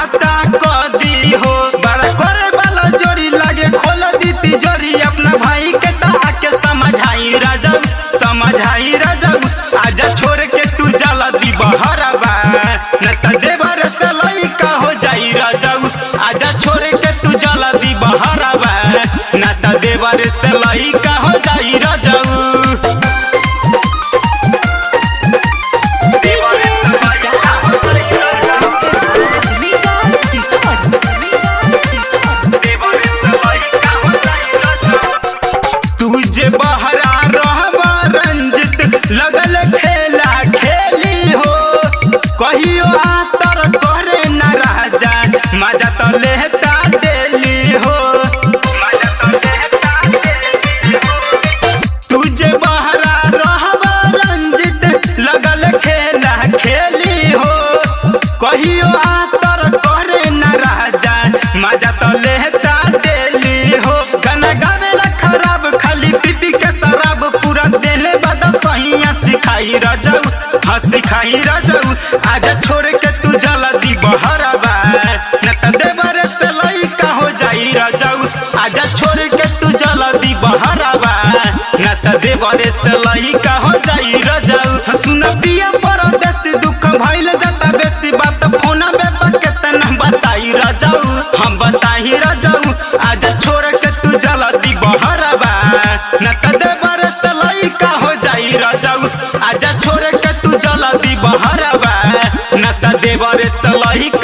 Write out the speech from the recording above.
घाटा कदी हो। बड़ा करे वाला जोड़ी लागे खोल दी तिजोरी। अपना भाई के आके समझाई राजा, समझाई राजा। आजा छोड़ के तू जला दी बहरबा, न त देवर से लइका हो जाई राजा। आजा छोड़ के तू जला दी बहरबा, न त देवर से लइका हो जाई राजा। तुझे बहरा रहबा रंजित लगल खेला खेली हो। कहियो आतर करे न राजा, मजा तो लेता डेली हो। तुझे बहरा रहबा रंजित लगल खेला खेली हो। कहियो आतर करे न राजा, मजा तो लेता डेली हो। गाना गावेला खराब खाली पीपी के शराब, पूरा देले बदा सहिया सिखाई राजाऊ, हाँ सिखाई राजाऊ। आजा छोड़ के तू जला दी बहरबा, न त देवर से लइका हो जाई राजाऊ। आजा छोड़ के तू जला दी बहरबा, न त देवर से लइका हो जाई राजाऊ। सुन पिया परदेसी दुख भइल जाता बेसी, बात फोन में केतना बताई राजाऊ, हम बताई राजाऊ। आजा छोड़ के तू जला दी बहरबा, न त देवर से लइका हो जाई राजाऊ। आजा छोड़ के तू जला दी बहरबा, न त देवर से लइका